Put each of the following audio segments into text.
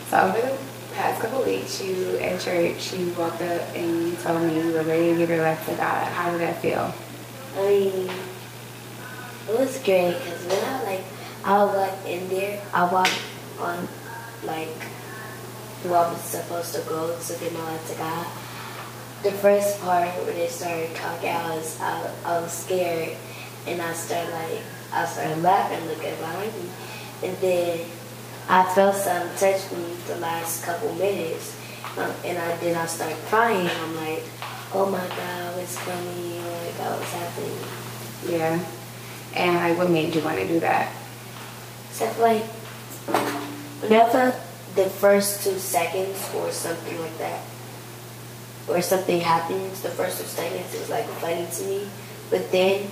So over the past couple weeks, you at church, you walked up and you told me you were ready to give your life to God. How did that feel? I mean, it was great because when I walk in there, I walk on like who I was supposed to go to give my life to God. The first part when they started talking, I was scared, and I started laughing, looking behind me, and then I felt something touch me the last couple minutes, and I started crying. I'm like, oh my God, what's coming? Oh my God, what's happening? Yeah. And like, what made you want to do that? Except like, whenever the first 2 seconds or something like that, or something happens, the first 2 seconds is like funny to me, but then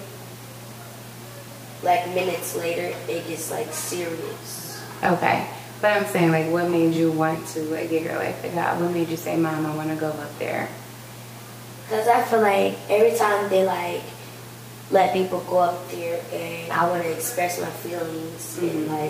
like minutes later, it gets like serious. Okay. But I'm saying, like, what made you want to like give your life to God? What made you say, Mom, I want to go up there? Because I feel like every time they like let people go up there, and I want to express my feelings and like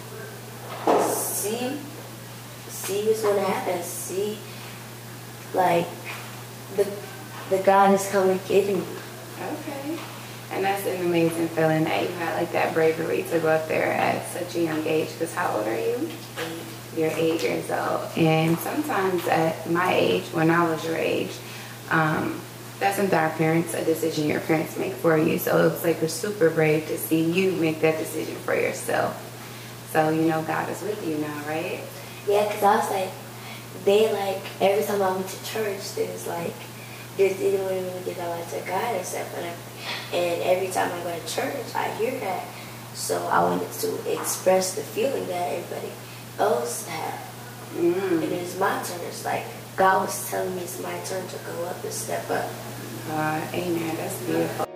see what's going to happen. See, like the God is coming getting me. Okay. And that's an amazing feeling that you had like that bravery to go up there at such a young age. Because how old are you? You're 8 years old. And sometimes at my age, when I was your age, that's something a decision your parents make for you. So it was like super brave to see you make that decision for yourself. So you know God is with you now, right? Yeah, because I was like, they like, every time I went to church, there's anyone who would give their life to God and stuff. And every time I go to church, I hear that. So I wanted to express the feeling that everybody else had. And it was my turn. It's like God was telling me it's my turn to go up and step up. Amen. That's beautiful.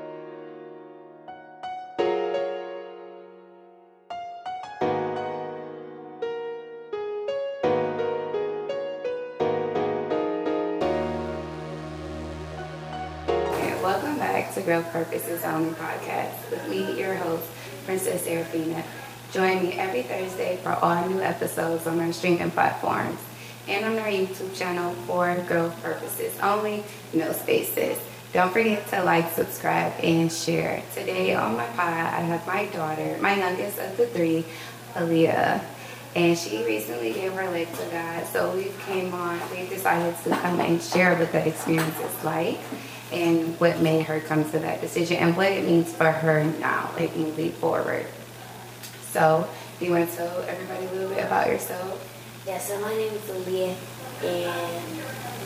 Welcome back to Growth Purposes Only podcast with me, your host, Princess Serafina. Join me every Thursday for all new episodes on our streaming platforms and on our YouTube channel for Growth Purposes Only, no spaces. Don't forget to like, subscribe, and share. Today on my pod, I have my daughter, my youngest of the 3, Aaliyah. And she recently gave her life to God, so we decided to come and share what that experience is like and what made her come to that decision and what it means for her now, like moving forward. So, do you want to tell everybody a little bit about yourself? Yeah, so my name is Aaliyah, and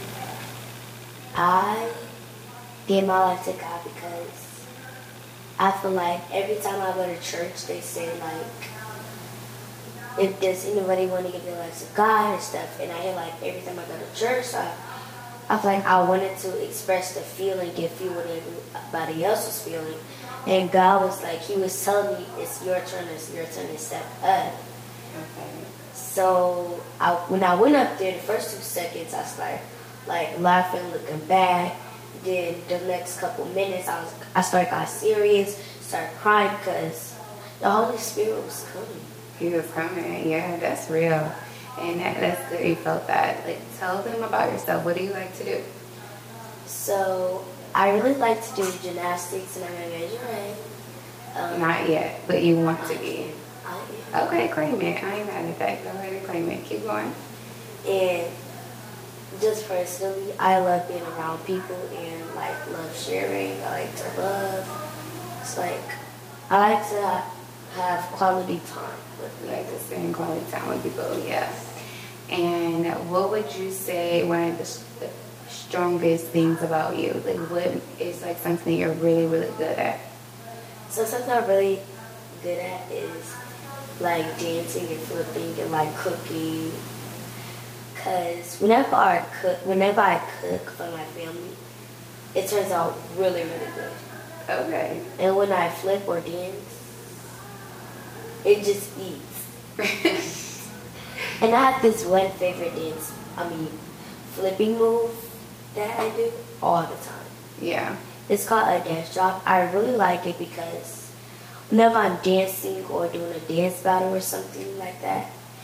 I gave my life to God because I feel like every time I go to church, they say like, if there's anybody want to give their life to God and stuff, and I hear like every time I go to church, I feel like I wanted to express the feeling and feel what everybody else was feeling. And God was like, He was telling me, it's your turn to step up. Okay. So when I went up there, the first 2 seconds, I started like laughing, looking back. Then the next couple minutes, I started got serious, started crying because the Holy Spirit was coming. He was coming. Yeah, that's real. And that's good you felt that. Like, tell them about yourself. What do you like to do? So, I really like to do gymnastics, and I'm going to major in. Not yet, but you want to be. I am. Okay, claim it. I ain't mad at that. Go ahead and claim it. Keep going. And just personally, I love being around people and, like, love sharing. I like to love. It's like, I like to have quality time with people. Like to spend quality time with people, yeah. And what would you say one of the strongest things about you? Like, what is like something you're really, really good at? So something I'm really good at is like dancing and flipping and like cooking. Cause whenever I cook for my family, it turns out really, really good. Okay. And when I flip or dance, it just eats. And I have this one favorite flipping move that I do all the time. Yeah. It's called a dance drop. I really like it because whenever I'm dancing or doing a dance battle or something like that,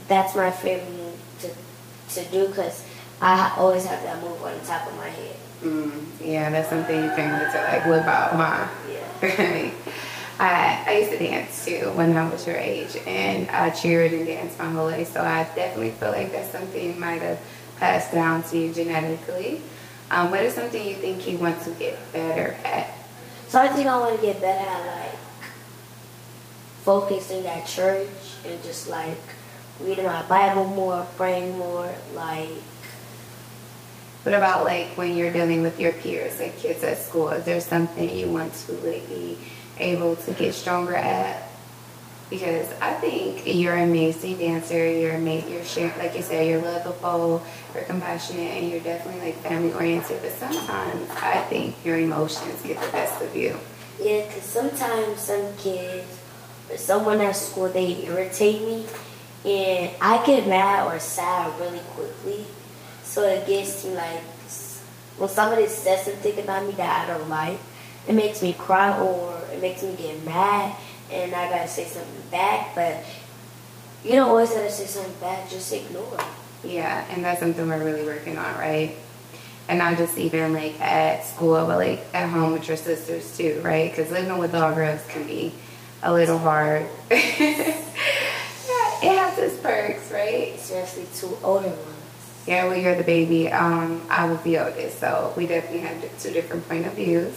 that's my favorite move to do because I always have that move on the top of my head. Yeah, that's something you can to like whip out, huh? Yeah. I used to dance too when I was your age, and I cheered and danced my whole life. So I definitely feel like that's something you might have passed down to you genetically. What is something you think you want to get better at? So I think I want to get better at like focusing at church and just like reading my Bible more, praying more, like. What about like when you're dealing with your peers, like kids at school? Is there something you want to like be able to get stronger at? Because I think you're an amazing dancer. You're sharing, like you said, you're lovable, you're compassionate, and you're definitely like family oriented. But sometimes I think your emotions get the best of you. Yeah, because sometimes some kids or someone at school, they irritate me, and I get mad or sad really quickly. So it gets me like, when somebody says something about me that I don't like, it makes me cry or it makes me get mad and I gotta say something back. But you don't always gotta say something back, just ignore it. Yeah, and that's something we're really working on, right? And not just even like at school, but like at home with your sisters too, right? Because living with all girls can be a little hard. It has its perks, right? Especially two older ones. Yeah, well, you're the baby. I was the oldest, so we definitely have two different point of views.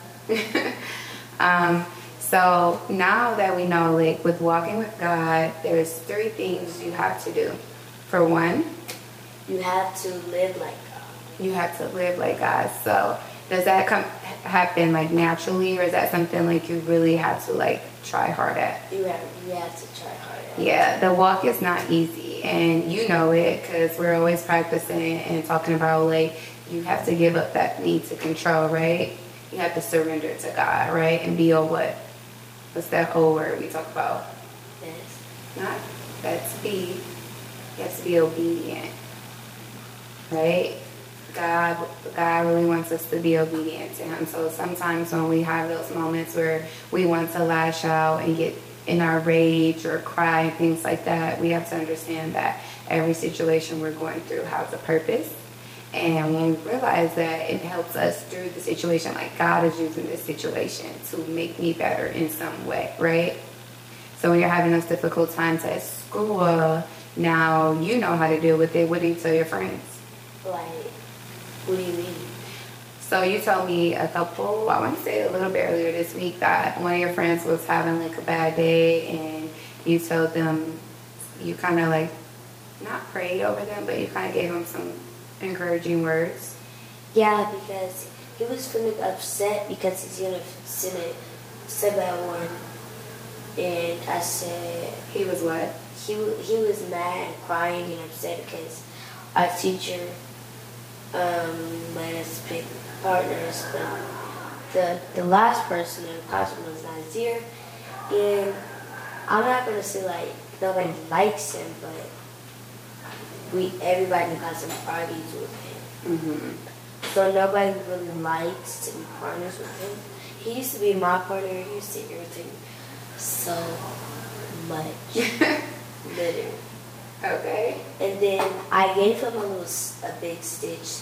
So now that we know, like, with walking with God, there's 3 things you have to do. For one, you have to live like God. You have to live like God. So does that happen like naturally, or is that something like you really have to like try hard at? You have to try hard at. Yeah, the walk is not easy, and you know it because we're always practicing and talking about like you have to give up that need to control, right? You have to surrender to God, right? And be what's that whole word we talk about? Yes. Not that's be. You have to be obedient, right? God really wants us to be obedient to Him. So sometimes when we have those moments where we want to lash out and get in our rage or cry and things like that, we have to understand that every situation we're going through has a purpose. And when we realize that, it helps us through the situation, like God is using this situation to make me better in some way, right? So when you're having those difficult times at school, now you know how to deal with it. What do you tell your friends? Like, what do you mean? So you told me I want to say a little bit earlier this week that one of your friends was having like a bad day, and you told them, you kind of like, not prayed over them, but you kind of gave them some encouraging words. Yeah, because he was feeling upset because he's going to sit at one. And I said... He was what? He was mad and crying and upset because our teacher let us pick partners, but the last person in the classroom was Nazir, and I'm not gonna say like nobody likes him, but everybody in the classroom argues with him. Mm-hmm. So nobody really likes to be partners with him. He used to be my partner. He used to irritate me so much. Literally. Okay. And then I gave him a big stitch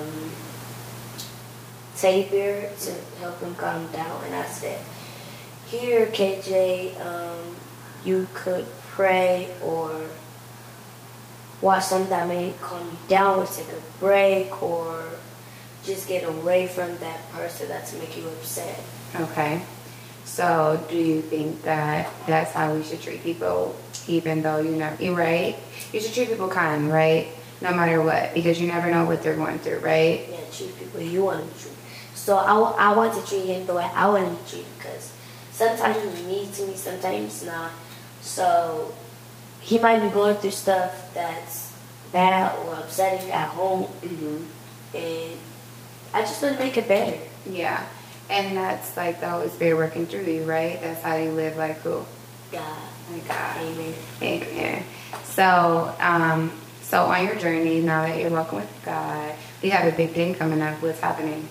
teddy bear to help him calm down. And I said, here, KJ, you could pray or watch something that may calm you down or take a break or just get away from that person that's making you upset. Okay. So do you think that that's how we should treat people, even though you're right? You should treat people kind, right? No matter what, because you never know what they're going through, right? Yeah, treat people you want to treat. So I want to treat him the way I want to be treated, because sometimes he's mean to me, sometimes he's not. So he might be going through stuff that's bad or upsetting at home, and I just want to make it better. Yeah. And that's like the Holy Spirit working through you, right? That's how you live like who? God. Like God. Amen. Amen. So, so on your journey, now that you're walking with God, you have a big thing coming up. What's happening?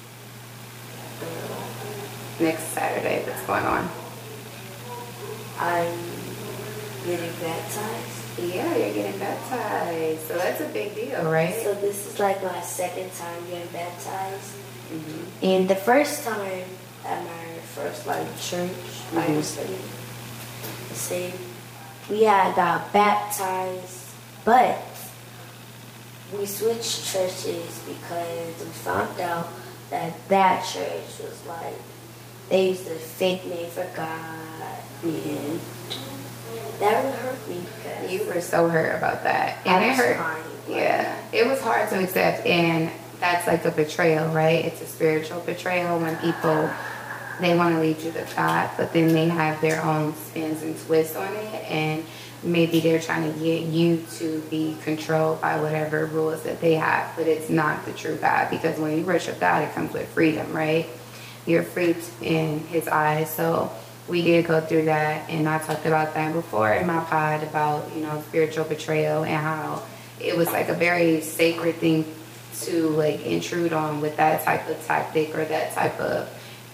Next Saturday, what's going on? I'm getting baptized. Yeah, you're getting baptized. So that's a big deal, right? So this is like my second time getting baptized. Mm-hmm. And the first time at my first like church Bible study, saved, we had got baptized, but we switched churches because we found out that church was like they used a fake name for God, and that really hurt me because You were so hurt about that. And I it was hurt. crying. Yeah. It was hard to accept. And that's like a betrayal, right? It's a spiritual betrayal when people, they want to lead you to God, but then they have their own spins and twists on it. And maybe they're trying to get you to be controlled by whatever rules that they have. But it's not the true God, because when you worship God, it comes with freedom, right? You're free in His eyes. So we did go through that, and I talked about that before in my pod about, spiritual betrayal and how it was like a very sacred thing to like intrude on with that type of tactic or that type of,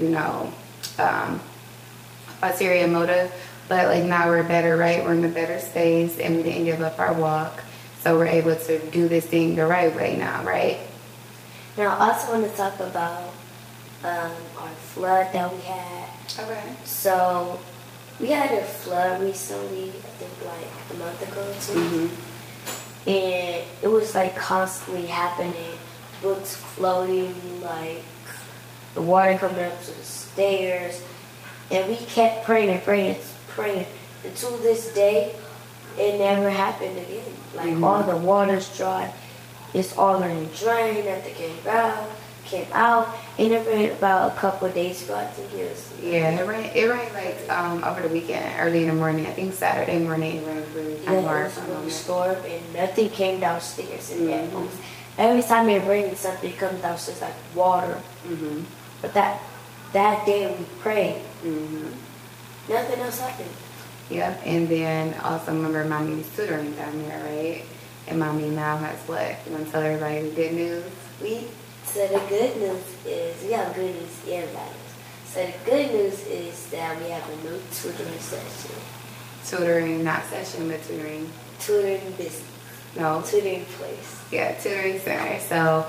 ulterior motive. But like now we're better, right? We're in a better space, and we didn't give up our walk. So we're able to do this thing the right way now, right? Now I also want to talk about our flood that we had. Okay. So we had a flood recently, I think like a month ago or two. Mm-hmm. And it was like constantly happening. Books floating, like the water coming up to the stairs. And we kept praying and praying and praying. Until this day, it never happened again. Like all the water's dry. It's all in the drain that they came out. It rained about a couple of days ago, I think it was. Yeah, it rained like over the weekend, early in the morning. I think Saturday morning it rained really hard. It was a really storm, and nothing came downstairs in that house. Every time it rains, something comes downstairs like water. Mm-hmm. But that day we prayed. Mm-hmm. Nothing else happened. Yep, and then also remember Mommy was tutoring down there, right? And Mommy now has what? You want to tell everybody the good news? So the good news is, we have good news and bad news. So the good news is that we have a new tutoring session. Tutoring, not session, but tutoring. Tutoring business. No. Tutoring place. Yeah, tutoring center. So,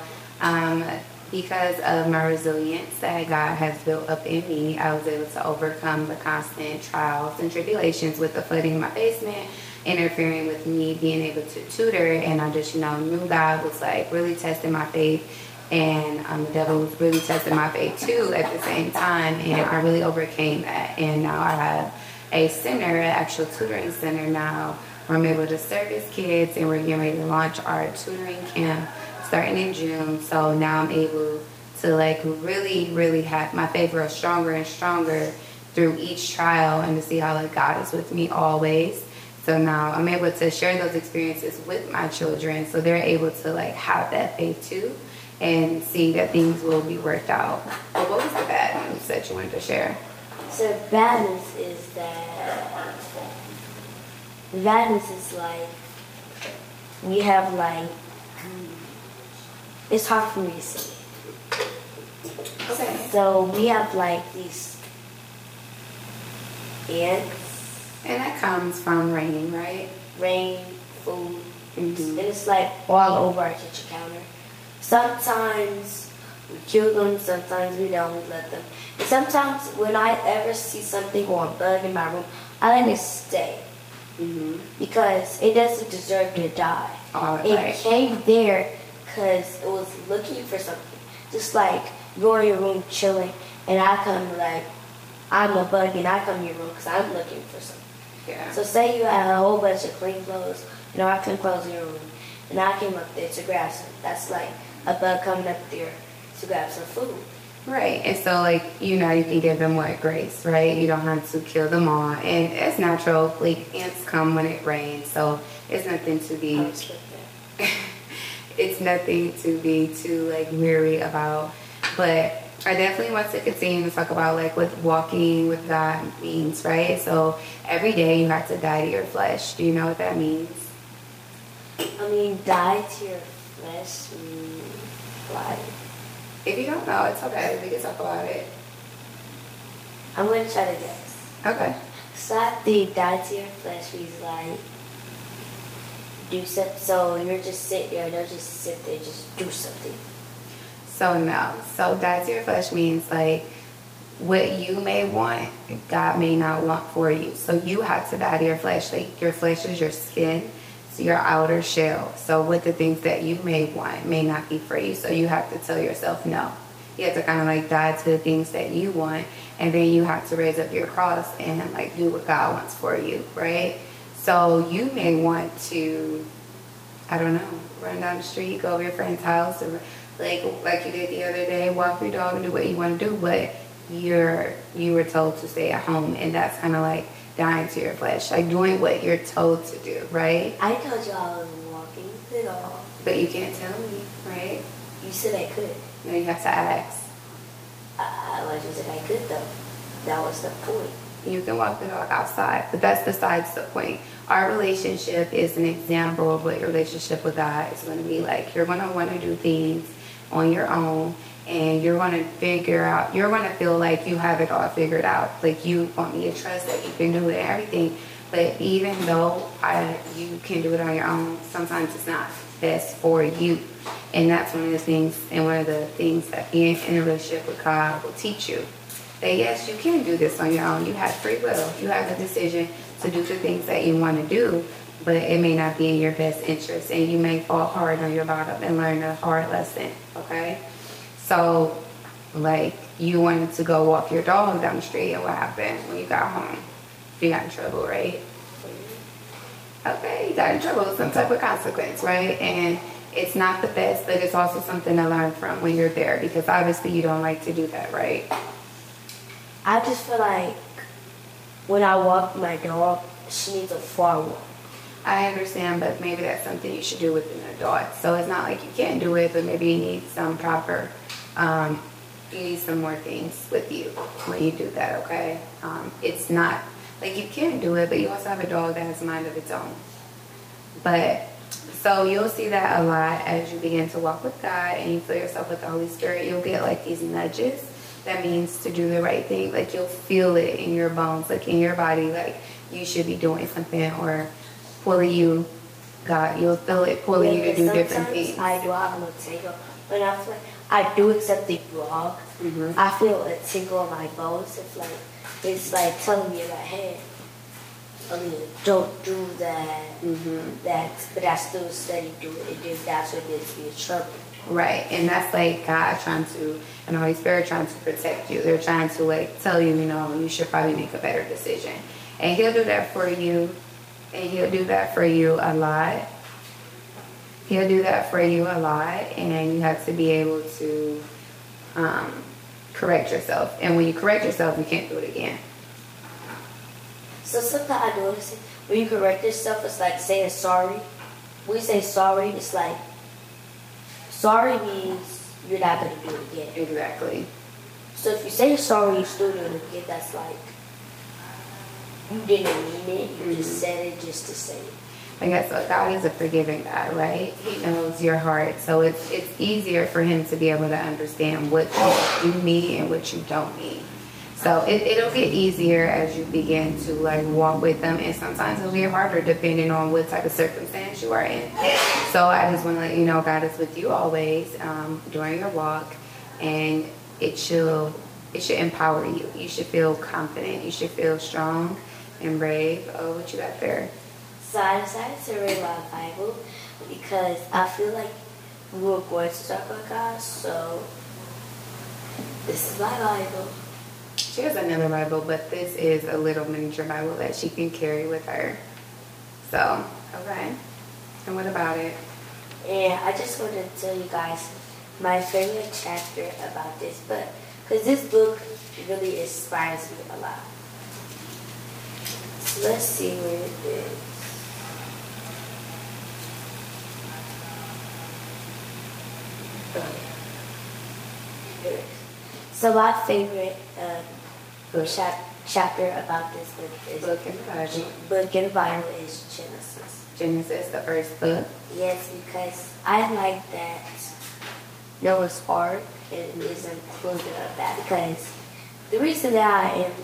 because of my resilience that God has built up in me, I was able to overcome the constant trials and tribulations with the flooding in my basement, interfering with me being able to tutor. And I just, knew God was like really testing my faith. And the devil was really testing my faith too at the same time. And I really overcame that. And now I have a center, an actual tutoring center now, where I'm able to service kids, and we're getting ready to launch our tutoring camp starting in June. So now I'm able to like really, really have my faith grow stronger and stronger through each trial, and to see how like God is with me always. So now I'm able to share those experiences with my children, so they're able to like have that faith too, and see that things will be worked out. But what was the bad news that you wanted to share? So the bad news is like we have like, it's hard for me to say. Okay. So we have like these ants. And that comes from rain, right? Rain, food, Mm-hmm. and it's like all over our kitchen counter. Sometimes we kill them, sometimes we don't, we let them. And sometimes when I ever see something or a bug in my room, I let it stay. Mm-hmm. Because it doesn't deserve to die. Oh, it right. came there because it was looking for something. Just like you're in your room chilling, and I come like, I'm a bug, and I come in your room because I'm looking for something. Yeah. So say you had a whole bunch of clean clothes, I clean clothes in your room, and I came up there to grab some. That's like a bug coming up there to grab some food. Right. And so, like, you can give them what? Grace, right? You don't have to kill them all. And it's natural. Like, ants come when it rains. So it's nothing to be... I respect that. It's nothing to be too, like, weary about. But I definitely want to continue to talk about, like, what walking with God means, right? So every day you have to die to your flesh. Do you know what that means? I mean, die to your flesh means like... If you don't know, it's okay. We can talk about it. I'm going to try to guess. Okay. So I think die to your flesh means like do something. So you're just sitting there, don't just sit there, just do something. So no. So die to your flesh means like what you may want, God may not want for you. So you have to die to your flesh. Like your flesh is your skin, so your outer shell. So what the things that you may want may not be for you. So you have to tell yourself no. You have to kind of like die to the things that you want, and then you have to raise up your cross and like do what God wants for you, right? So you may want to, I don't know, run down the street, go to your friend's house, or like you did the other day, walk your dog and do what you want to do, but you were told to stay at home, and that's kind of like dying to your flesh, like doing what you're told to do, right? I told you I was walking the dog. But you can't tell me, right? You said I could. No, you have to ask. I just said I could though. That was the point. You can walk the dog outside, but that's besides the point. Our relationship is an example of what your relationship with God is going to be like. You're going to want to do things on your own, and you're going to you're going to feel like you have it all figured out. Like you want me to trust that you can do it and everything. But even though you can do it on your own, sometimes it's not best for you. And that's one of the things, and one of the things that being in a relationship with God will teach you. That yes, you can do this on your own. You have free will. You have the decision to do the things that you want to do, but it may not be in your best interest, and you may fall hard on your bottom and learn a hard lesson, okay? So, like, you wanted to go walk your dog down the street, and what happened when you got home? You got in trouble, right? Okay, you got in trouble with some type of consequence, right? And it's not the best, but it's also something to learn from when you're there, because obviously you don't like to do that, right? I just feel like when I walk my dog, she needs a far walk. I understand, but maybe that's something you should do with an adult. So it's not like you can't do it, but maybe you need some proper, you need some more things with you when you do that, okay? It's not, like you can do it, but you also have a dog that has a mind of its own. But, so you'll see that a lot as you begin to walk with God and you fill yourself with the Holy Spirit. You'll get like these nudges. That means to do the right thing. Like you'll feel it in your bones, like in your body, like you should be doing something, or pulling you, God, you'll feel it pulling you to do different things. I do have a tingle. When I feel like I do accept the vlog, I feel a tingle in my bones. It's like telling me like, hey, don't do that. But I still steady do it. And if that's what it is, be in trouble. Right, and that's like God trying to, and the Holy Spirit trying to protect you. They're trying to like tell you, you know, you should probably make a better decision. And He'll do that for you, and He'll do that for you a lot. He'll do that for you a lot, and you have to be able to correct yourself. And when you correct yourself, you can't do it again. So sometimes I notice when you correct yourself, it's like saying sorry. When you say sorry, it's like, sorry means you're not going to do it again. Exactly. So if you say sorry, you still do it again, that's like, you didn't mean it, you just said it just to say it. I guess God is a forgiving God, right? He knows your heart. So it's easier for Him to be able to understand what you need and what you don't need. So it'll get easier as you begin to like walk with Him, and sometimes it'll get harder depending on what type of circumstance you are in. So I just want to let you know God is with you always during your walk, and it should empower you. You should feel confident. You should feel strong and brave. Oh, what you got there? So I decided to read my Bible because I feel like we were going to talk about God, so this is my Bible. She has another Bible, but this is a little miniature Bible that she can carry with her. So, okay. And what about it? And I just wanted to tell you guys my favorite chapter about this book, because this book really inspires me a lot. So let's see where it is. So my favorite chapter about this book is book in the Bible is Genesis. Genesis, the first book. Yes, because I like that Noah's Ark is included of that, because the reason that I am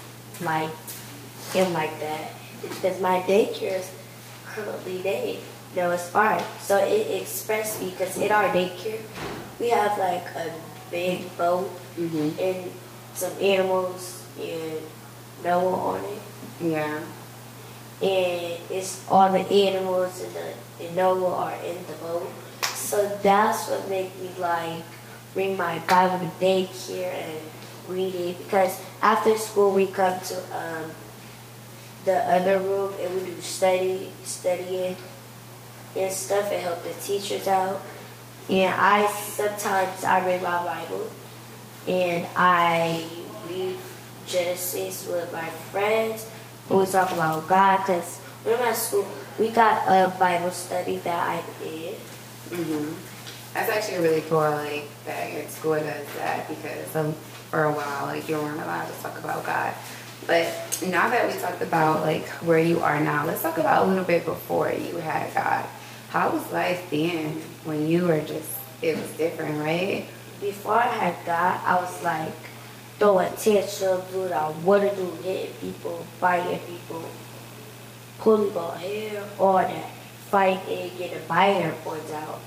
like that is because my daycare is currently No, it's fine. So it expressed me because in our daycare, we have like a big boat and some animals and Noah on it. Yeah. And it's all the animals and Noah are in the boat. So that's what made me like bring my Bible to daycare and read it, because after school we come to the other room and we do studying and stuff and help the teachers out. And sometimes I read my Bible and I read Genesis with my friends. We talk about God, because when I'm at school, we got a Bible study that I did. That's actually really cool, like, that your school does that, because for a while, like, you weren't allowed to talk about God. But now that we talked about, like, where you are now, let's talk about a little bit before you had God. How was life then when you were it was different, right? Before I had God, I was like throwing tantrums, doing what I want to do, hitting people, fighting people, pulling my hair, all that, fighting, getting my hair pulled out.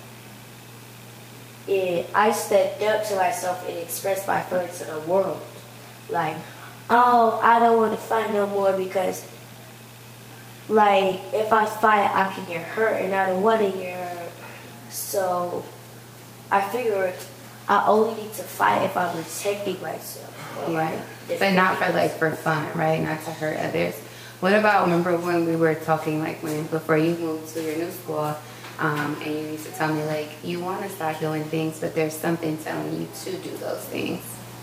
And I stepped up to myself and expressed my feelings to the world. Like, oh, I don't want to fight no more because, like, if I fight, I can get hurt, and I don't want to get hurt. So I figured I only need to fight if I'm protecting myself. Yeah. But not for fun, right? Not to hurt others. What about, remember when we were talking, like, before you moved to your new school, and you used to tell me, like, you want to start doing things, but there's something telling you to do those things.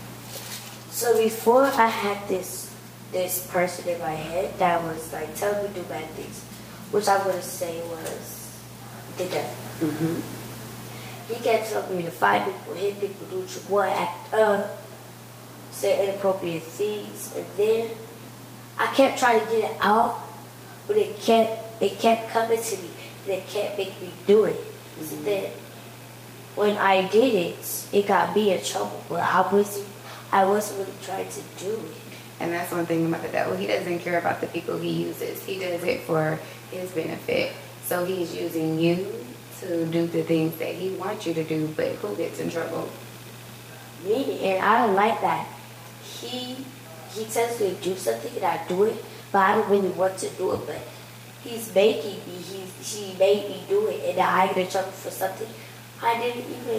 So before I had this person in my head that was like telling me to do bad things, which I'm gonna say was the devil. He kept telling me to fight people, hit people, do what you want, act up, say inappropriate things, and then I kept trying to get it out, but it kept coming to me, and it kept making me do it. So then when I did it, it got me in trouble, but I wasn't really trying to do it. And that's one thing about the devil. He doesn't care about the people he uses. He does it for his benefit. So he's using you to do the things that he wants you to do, but who gets in trouble? Me, and I don't like that. He tells me to do something and I do it, but I don't really want to do it, but he's making me, he made me do it, and I get in trouble for something I didn't even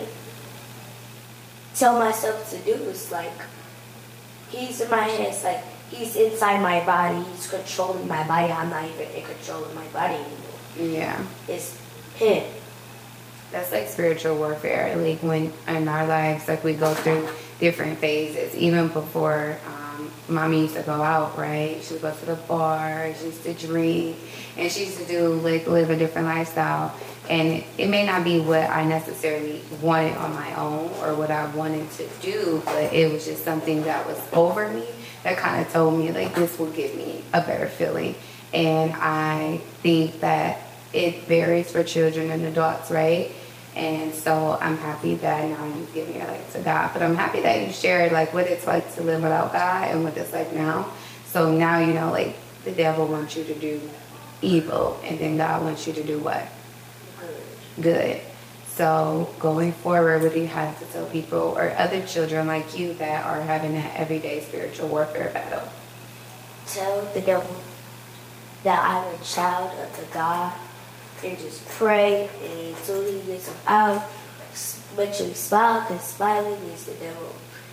tell myself to do. It's like, he's in my head, it's like, he's inside my body, he's controlling my body, I'm not even in control of my body anymore. Yeah. It's him. That's like spiritual warfare. Like when in our lives, like we go through different phases. Even before mommy used to go out, right? She would go to the bar, she used to drink, and she used to live a different lifestyle. And it may not be what I necessarily wanted on my own or what I wanted to do, but it was just something that was over me that kind of told me, like, this will give me a better feeling. And I think that it varies for children and adults, right? And so I'm happy that now you've given your life to God. But I'm happy that you shared, like, what it's like to live without God and what it's like now. So now you know, like, the devil wants you to do evil, and then God wants you to do what? Good. So going forward, what do you have to tell people or other children like you that are having that everyday spiritual warfare battle? Tell the devil that I'm a child of the God, and just pray, and until he gets him out, make sure you smile, because smiling makes the devil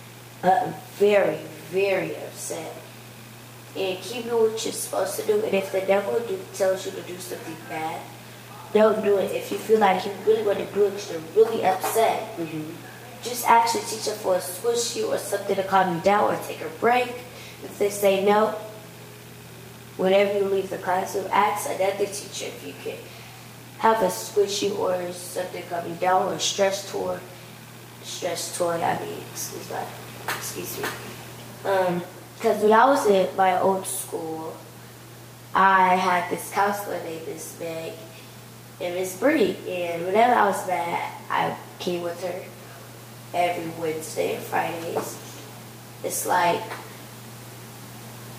very, very upset. And keep doing what you're supposed to do. And if the devil tells you to do something bad, don't do it. If you feel like you really want to do it because you're really upset, just ask your teacher for a squishy or something to calm you down, or take a break. If they say no, whenever you leave the classroom, ask another teacher if you can have a squishy or something to calm you down, or a stress toy, excuse me. Because when I was in my old school, I had this counselor named Miss Meg and Miss Bree, and whenever I was mad, I came with her every Wednesday and Fridays. It's like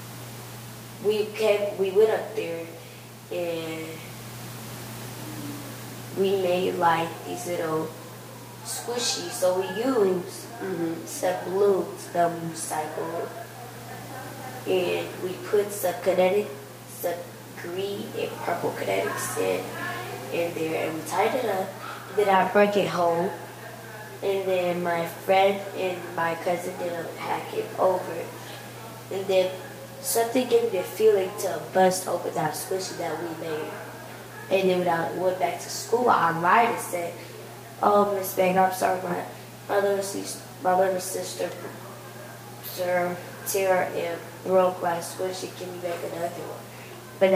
we went up there, and we made like these little squishies. So we used some balloons, the recycled, and we put some green and purple kinetics in there, and we tied it up. Then I broke it home, and then my friend and my cousin did a packet over it, and then something gave me the feeling to bust open that squishy that we made. And then when I went back to school, I lied and said, "Oh, Miss Bang, I'm sorry, my little sister, Sir Tara, and broke my squishy. Can you make another one?" But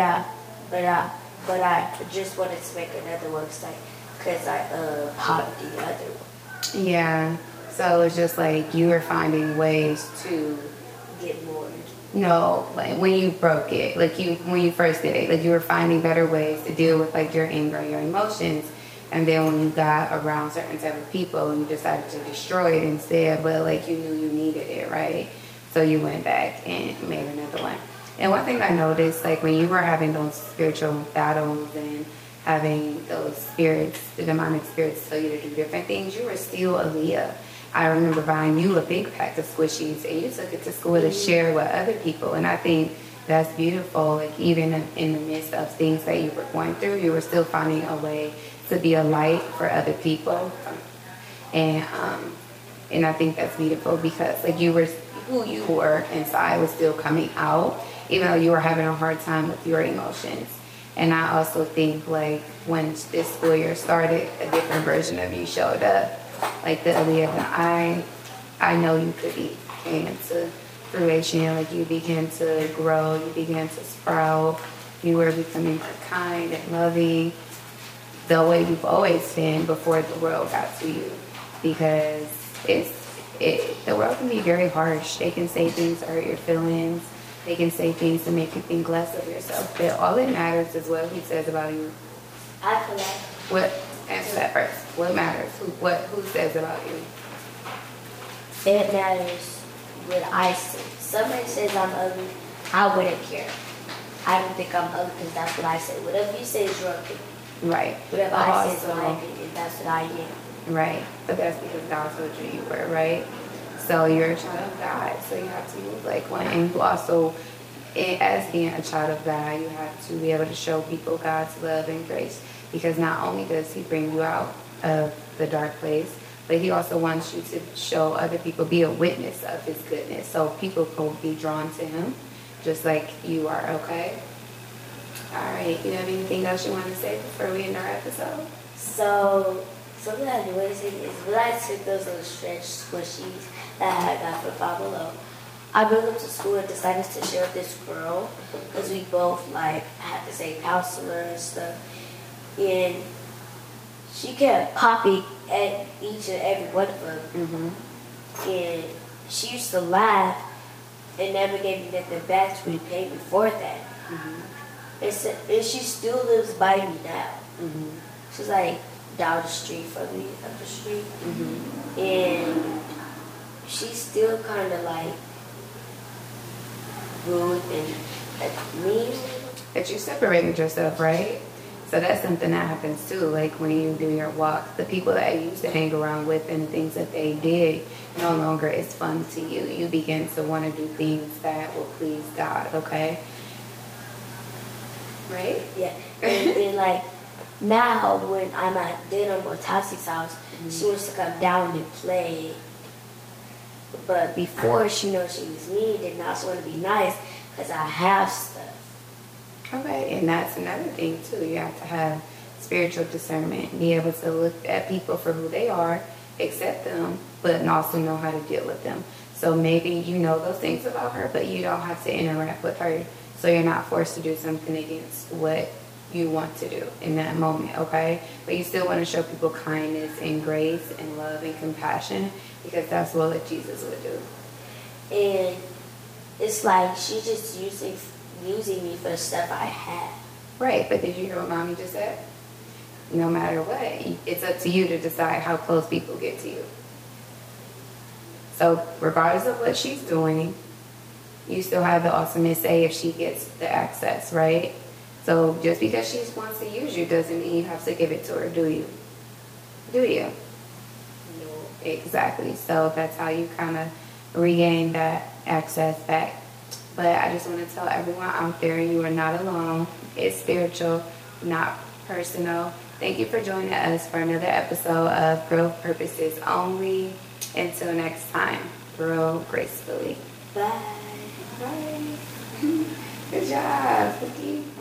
I just wanted to make another one because I popped the other one. Yeah. So it's just like you were finding ways to get more. No, like when you broke it, like when you first did it, like you were finding better ways to deal with like your anger, your emotions, and then when you got around certain type of people, you decided to destroy it instead. But like you knew you needed it, right? So you went back and made another one. And one thing I noticed, like when you were having those spiritual battles and having those spirits, the demonic spirits, tell you to do different things, you were still Aaliyah. I remember buying you a big pack of squishies, and you took it to school to share with other people. And I think that's beautiful. Like even in the midst of things that you were going through, you were still finding a way to be a light for other people. And I think that's beautiful because like you were who you were inside was still coming out, even though you were having a hard time with your emotions. And I also think like when this school year started, a different version of you showed up. Like the Aaliyah that I know you could be came into fruition. Like you began to grow, you began to sprout. You were becoming more kind and loving, the way you've always been before the world got to you. Because the world can be very harsh. They can say things to hurt your feelings. They can say things to make you think less of yourself. But all that matters is what he says about you. I feel like What? Answer that first. What matters? Who says about you? it matters what I say. Somebody says I'm ugly, I wouldn't care. I don't think I'm ugly because that's what I say. Whatever you say is your opinion. Right. Whatever I say is my opinion. That's what I am. Right. But that's because God told you were, right? So you're a child of God. So you have to move like one. And you also, as being a child of God, you have to be able to show people God's love and grace. Because not only does he bring you out of the dark place, but he also wants you to show other people, be a witness of his goodness. So people will be drawn to him, just like you are, okay? All right. You have anything else you want to say before we end our episode? So, something I do want to say is when I took those little stretch squishies that I got from Five Below, I brought them to school and decided to share with this girl because we both like had the same counselor and stuff. And she kept popping at each and every one of them. Mm-hmm. And she used to laugh and never gave me nothing back to repay me for that. Mm-hmm. And she still lives by me now. Mm-hmm. She's like down the street from me, up the street. Mm-hmm. And she's still kind of like rude and mean. That you separated yourself, right? So that's something that happens too. Like when you do your walk, the people that you used to hang around with and things that they did no longer is fun to you. You begin to want to do things that will please God, okay? Right? Yeah. And then like now when I'm at dinner or Tassi's house, she wants to come down and play. But before she knows she was mean, and now she want to be nice because I have stuff. Okay, and that's another thing too. You have to have spiritual discernment, be able to look at people for who they are, accept them, but also know how to deal with them. So maybe you know those things about her, but you don't have to interact with her, so you're not forced to do something against what you want to do in that moment, okay? But you still want to show people kindness and grace and love and compassion because that's what Jesus would do. And it's like she just using me for the stuff I had. Right, but did you hear what Mommy just said? No matter what, it's up to you to decide how close people get to you. So regardless of what she's doing, you still have the ultimate say if she gets the access, right? So just because she wants to use you doesn't mean you have to give it to her, do you? Do you? No. Exactly. So that's how you kind of regain that access back. But I just want to tell everyone out there, you are not alone. It's spiritual, not personal. Thank you for joining us for another episode of Growth Purposes Only. Until next time, grow gracefully. Bye. Bye. Good job, Cookie.